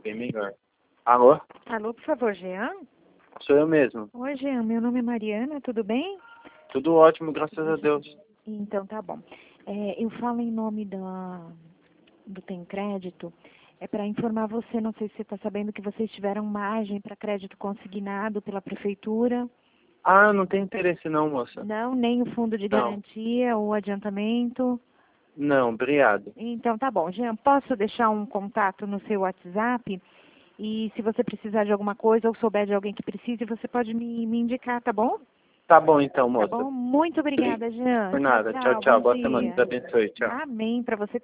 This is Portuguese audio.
bem melhor. Alô? Alô, por favor, Jean? Sou eu mesmo. Oi, Jean, meu nome é Mariana, tudo bem? Tudo ótimo, graças a Deus. Então, tá bom. Eu falo em nome do Tem Crédito, para informar você, não sei se você está sabendo que vocês tiveram margem para crédito consignado pela prefeitura. Ah, não tem interesse não, moça. Não, nem o fundo de Não. garantia ou adiantamento. Não, obrigado. Então, tá bom. Jean, posso deixar um contato no seu WhatsApp? E se você precisar de alguma coisa ou souber de alguém que precise, você pode me indicar, tá bom? Tá bom então, Tá moça. bom? Muito obrigada, Jean. Por nada. Tchau, Bom tchau. Boa semana. dia. Deus abençoe. Tchau. Amém para você.